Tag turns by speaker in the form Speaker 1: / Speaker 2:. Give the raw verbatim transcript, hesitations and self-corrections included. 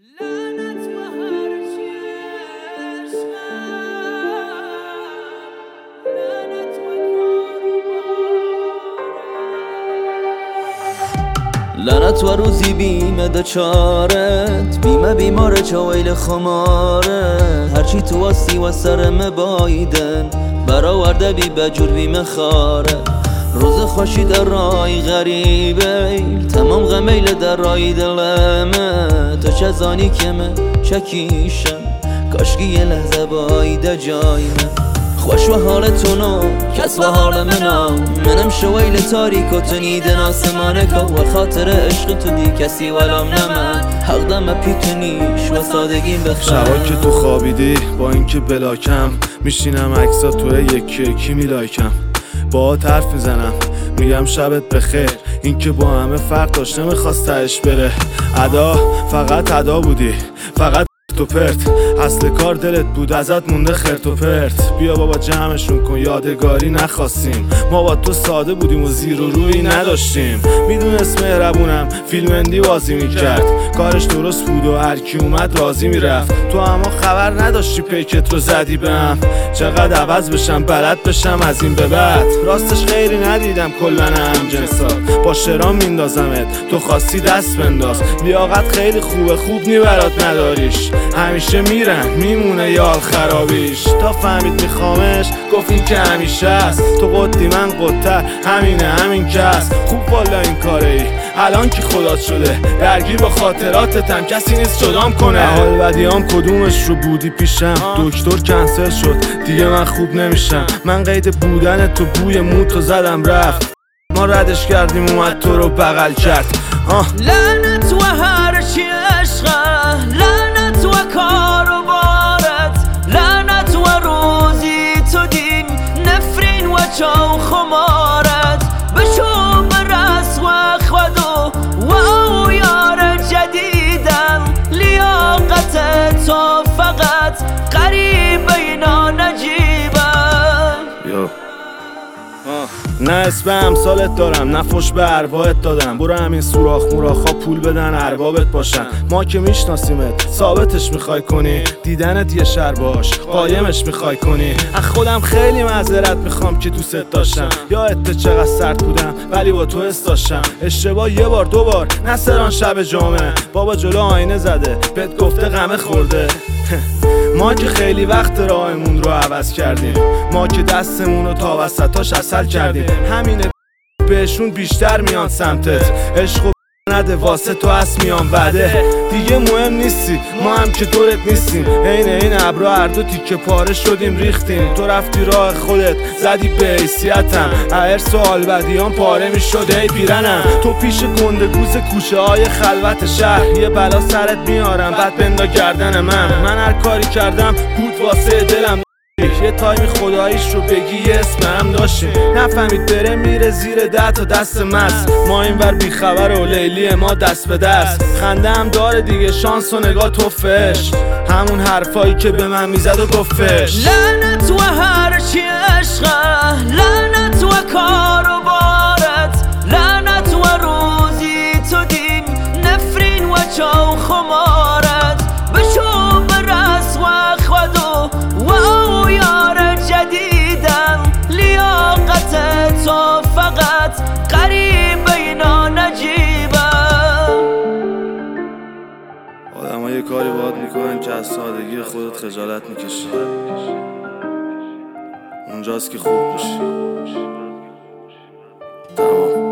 Speaker 1: لعنت و روزی بیمه دچارت، بیمه بیماره چه ویل خماره. هرچی تو واستی و سرم بایدن، برآورده بی بجور بیمه خاره. روز خوشی در رای غریبه، تمام غمیل در رای دلمه. تو چه زانی که من چکیشم، کاشکی یه لحظه بایده جای من. خوش و حالتونو کس و حال منو، منم شویل تاریک و تو نیدن آسمانه که و خاطر عشق تو دی کسی ولام نمن. حق دم پیتونیش و سادگیم بخن.
Speaker 2: شبا که تو خوابیدی با اینکه بلاکم، میشینم عکسا تو یکی یکی میلایکم. با حرف میزنم میگم شبت بخیر، این که با همه فرق داشت نمیخواست تهش بره. ادا فقط ادا بودی، فقط تو پرت، اصل کار دلت بود ازت مونده خرت و پرت. بیا بابا جمعشون کن، یادگاری نخواستیم، ما با تو ساده بودیم و زیر و روی نداشتیم. میدونست مهربونم فیلم اندی بازی میکرد، کارش درست بود و هرکی اومد راضی میرفت. تو اما خبر نداشتی پیکت رو زدی بهم، چقدر عوض بشم بلد بشم از این به بعد. راستش خیلی ندیدم کلن هم جنسا، با شرام میندازمت تو خواستی دست بنداز. لیاقت خیلی خوبه خوب نی برات نداریش، همیشه میرن میمونه یال خرابیش. تا فهمید میخوامش گفت این که همیشه است، تو قدی من قدتر همینه همین کس. خوب والا این کاره ای الان که خدات شده، درگیر با خاطراتتم کسی نیست جدام کنه. حال بدیام کدومش رو بودی پیشم، دکتر کنسل شد دیگه من خوب نمیشم. من قید بودن تو بوی موتو زدم رفت، ما ردش کردیم اومد تو رو بغل کرد. آه.
Speaker 1: لعنت و هرچی عشقه، لعنت و کار و بارت، لعنت و روزی تو دین نفرین و چاو خمارت. بشو برس و خودو و او یار جدیدم، لیاقت تو فقط قریب اینا نجیبم.
Speaker 2: یو نه اسم امثالت دارم، نه فش به ارواحت دادم. برو همین سوراخ موراخا پول بدن اربابت باشن. ما که میشناسیمت ثابتش میخوای کنی، دیدنت یه شر باش قایمش میخوای کنی. از خودم خیلی معذرت میخوام که دوست داشتم، یادت چقدر سرد بودم ولی با تو حس داشتم. اشتباه یه بار دو بار نسران شب جامعه، بابا جلو آینه زده بهت گفته غمه خورده. ما که خیلی وقت راهمون رو عوض کردیم، ما که دستمون رو تا وسطاش عسل کردیم. همینه بهشون بیشتر میان سمتت، عشق و نده واسه تو هست میان بعده. دیگه مهم نیستی ما هم که دورت نیستیم، عین این ابرا هر دو تیکه پاره شدیم ریختیم. تو رفتی راه خودت زدی به حیثیتم، ارس و آلبدیان پاره میشد ای پیرنم. تو پیش گندگوز کوچه های خلوت شهر، یه بلا سرت میارم بعد بندا گردن من. من هر کاری کردم بود واسه دلم، یه تایمی خداییش رو بگی یه اسم هم داشتیم. نفهمید بره میره زیر ده تا دست مست، ما این ور بیخبر و لیلی ما دست به دست. خنده هم داره دیگه شانس و نگاه توفش، همون حرفایی که به من میزد و گفتش.
Speaker 1: لعنت و هرچی عشقه، لعنت و کار و بارت، لعنت و روزی تو دین نفرین و چاو خمارت. بشو برس و خودو و او یار جدیدم، لیاقت تو فقط قریب اینا نجیبم.
Speaker 2: آدم ها یه کاری باید میکنن که از سادگی خودت خجالت میکشی، اونجاست که خوب میشی. تمام.